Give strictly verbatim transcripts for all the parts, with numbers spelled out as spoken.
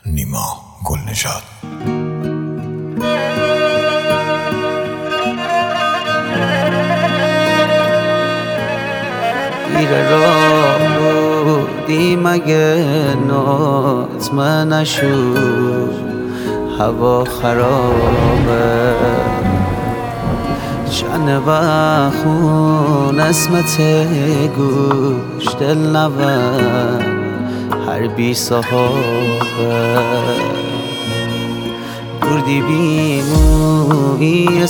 نیما گلنژاد. گیر راه بودی مگه ناطمه نشد، هوا خرابه چند بخون اسمت گوش دل نبن هر بی صحابه بردی بی موی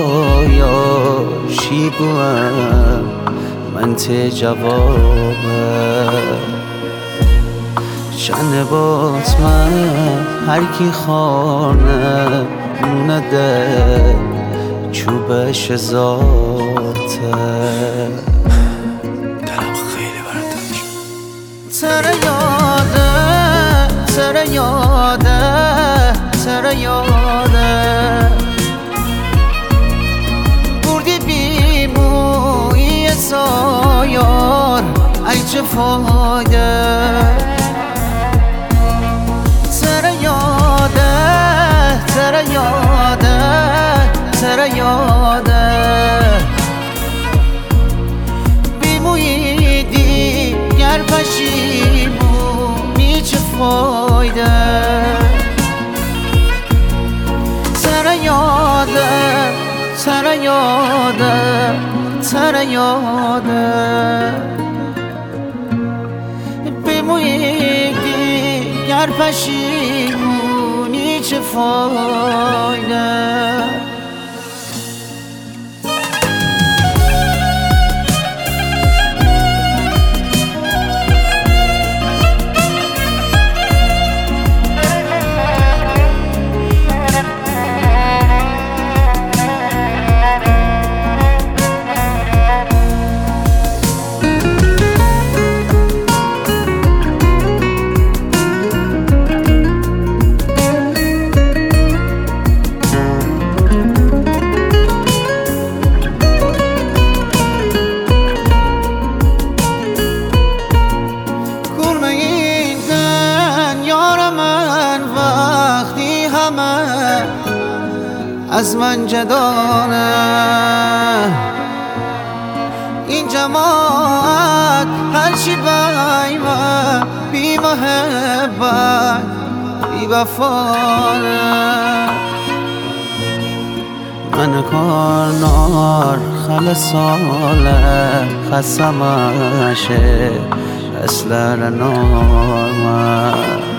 سایاشی بوم من ته جوابه چند باطمه هر کی خانه مونه ده چوبش ذاته دلم خیلی برات تنگ شد. سر یاده سر یاده سر یاده بردی بی موی سایار ای چه فایده سر یاده سر یاده سر یاده بیمویی دیگر پشیمونی چه فایده سر یاده سر یاده سر یاده بیمویی دیگر پشیمونی چه فایده از من جدانه این جماعت هرچی بایم بی محبت بی وفانه من کارنار خلصاله خسمشه اصلا نارمه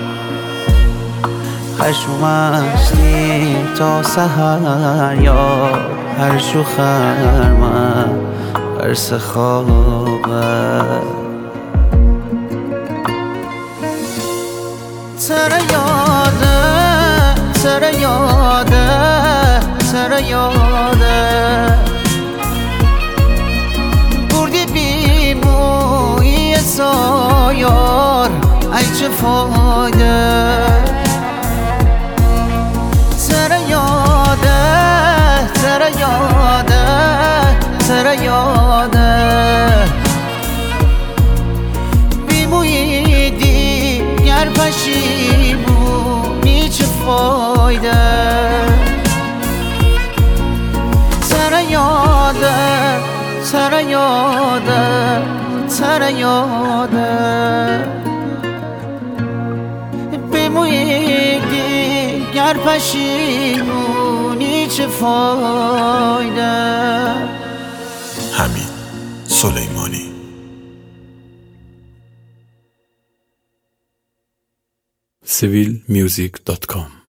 خشمشتی تا سهر یا هر شو خرمه قرص خوابه سر یاده سر یاده سر یاده بردی بی موی سایار ای چه فایده سر یاده سر یاده سر یاده بیمویی دیگر پشیمونی چه فایده سر یاده سر یاده سر یاده بیمویی گر پشیمونی چه فایده. حمید سلیمانی. سیویل میوزیک دات کام